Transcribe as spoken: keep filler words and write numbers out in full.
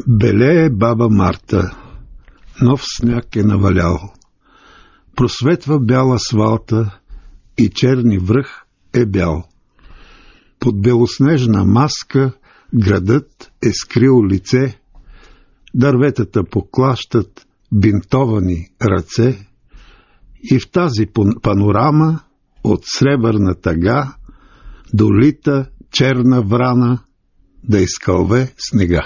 Белее баба Марта, нов сняг е навалял. Просветва бяла асфалта и черни връх е бял. Под белоснежна маска градът е скрил лице, дърветата поклащат бинтовани ръце и в тази панорама от сребърна тъга долита черна врана да изкълве снега.